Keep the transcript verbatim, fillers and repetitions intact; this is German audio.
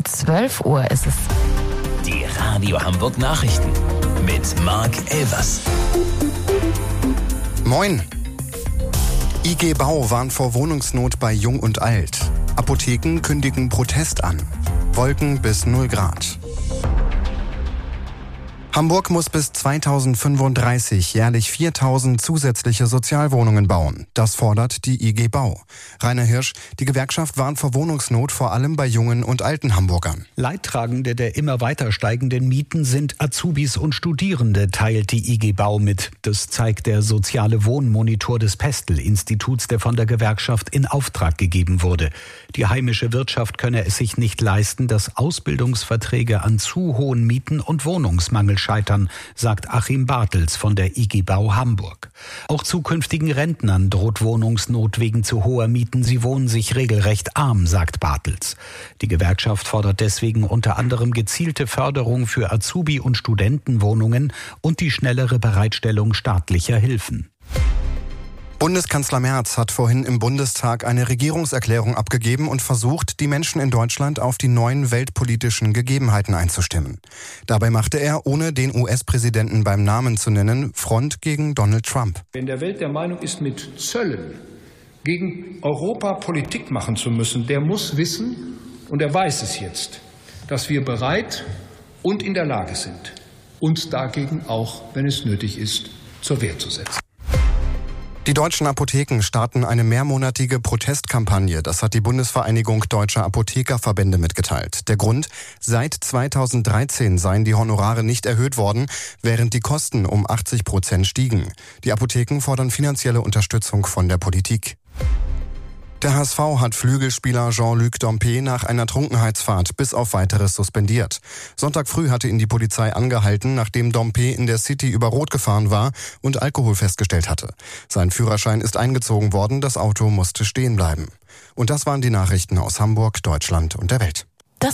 zwölf Uhr ist es. Die Radio Hamburg Nachrichten mit Marc Elvers. Moin. I G Bau warnt vor Wohnungsnot bei Jung und Alt. Apotheken kündigen Protest an. Wolken bis null Grad. Hamburg muss bis zweitausendfünfunddreißig jährlich viertausend zusätzliche Sozialwohnungen bauen. Das fordert die I G Bau. Rainer Hirsch, die Gewerkschaft warnt vor Wohnungsnot vor allem bei jungen und alten Hamburgern. Leidtragende der immer weiter steigenden Mieten sind Azubis und Studierende, teilt die I G Bau mit. Das zeigt der soziale Wohnmonitor des Pestel-Instituts, der von der Gewerkschaft in Auftrag gegeben wurde. Die heimische Wirtschaft könne es sich nicht leisten, dass Ausbildungsverträge an zu hohen Mieten und Wohnungsmangel scheitern, sagt Achim Bartels von der I G Bau Hamburg. Auch zukünftigen Rentnern droht Wohnungsnot wegen zu hoher Mieten. Sie wohnen sich regelrecht arm, sagt Bartels. Die Gewerkschaft fordert deswegen unter anderem gezielte Förderung für Azubi- und Studentenwohnungen und die schnellere Bereitstellung staatlicher Hilfen. Bundeskanzler Merz hat vorhin im Bundestag eine Regierungserklärung abgegeben und versucht, die Menschen in Deutschland auf die neuen weltpolitischen Gegebenheiten einzustimmen. Dabei machte er, ohne den U S-Präsidenten beim Namen zu nennen, Front gegen Donald Trump. Wer in der Welt der Meinung ist, mit Zöllen gegen Europa Politik machen zu müssen, der muss wissen, und er weiß es jetzt, dass wir bereit und in der Lage sind, uns dagegen auch, wenn es nötig ist, zur Wehr zu setzen. Die deutschen Apotheken starten eine mehrmonatige Protestkampagne. Das hat die Bundesvereinigung Deutscher Apothekerverbände mitgeteilt. Der Grund? Seit zweitausenddreizehn seien die Honorare nicht erhöht worden, während die Kosten um achtzig Prozent stiegen. Die Apotheken fordern finanzielle Unterstützung von der Politik. Der H S V hat Flügelspieler Jean-Luc Dompe nach einer Trunkenheitsfahrt bis auf Weiteres suspendiert. Sonntag früh hatte ihn die Polizei angehalten, nachdem Dompe in der City über Rot gefahren war und Alkohol festgestellt hatte. Sein Führerschein ist eingezogen worden, das Auto musste stehen bleiben. Und das waren die Nachrichten aus Hamburg, Deutschland und der Welt.